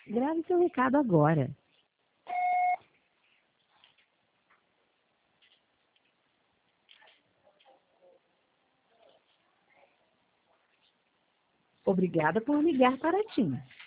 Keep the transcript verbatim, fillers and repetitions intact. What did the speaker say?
Grave seu recado agora. Obrigada por ligar para a TIM.